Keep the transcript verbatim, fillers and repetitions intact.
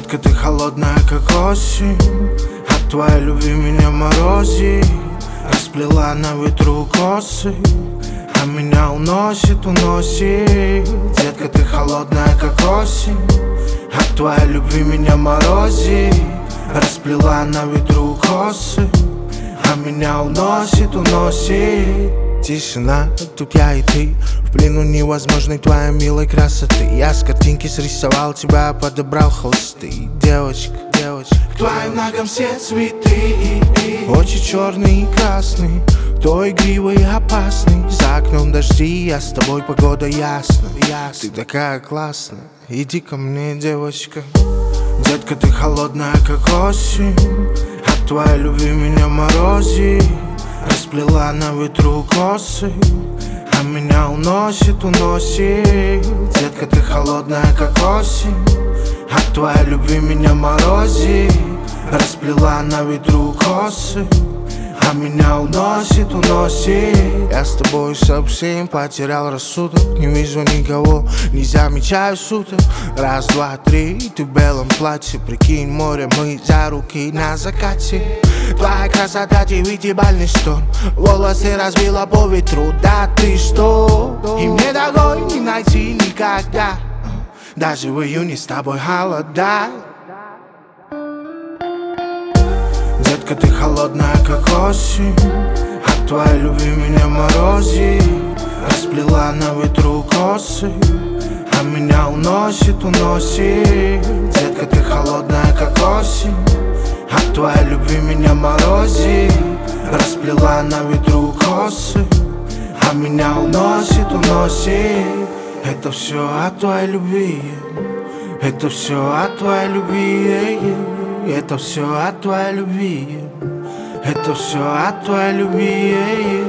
Детка, ты холодная, как осень, от твоей любви меня морозит. Расплела на ветру косы, а меня уносит, уносит. Детка, ты холодная, как осень, от твоей любви меня морозит. Расплела на ветру косы, а меня уносит, уносит. Тишина, тут я и ты, в плену невозможной твоей милой красоты. Я с картинки срисовал тебя, подобрал холсты. Девочка, девочка, к твоим ногам все цветы, очи черные и красные, то игривый и опасный. За окном дожди, я с тобой, погода ясна, ясна. Ты такая классная, иди ко мне, девочка. Детка, ты холодная, как осень, от твоей любви меня морозит. Расплела на ветру косы, а меня уносит, уносит. Детка, ты холодная, как осень, от твоей любви меня морозит. Расплела на ветру косы, а меня уносит, уносит. Я с тобой совсем потерял рассудок, не вижу никого, не замечаю суток. Раз, два, три, ты в белом платье, прикинь, море, мы за руки на закате. Твоя красота, девятибалльный шторм, волосы разбила по ветру, да ты что? И мне такой не найти никогда, даже в июне с тобой холода. Детка, ты холодная, как осень, от твоей любви меня морозит. Расплела на ветру косы, а меня уносит, уносит. Детка, ты холодная, как осень, от твоей любви меня морозит. Расплела на ветру косы, а меня уносит, уносит. Это все от твоей любви, это все от твоей любви. Это все от твоей любви, это все от твоей любви.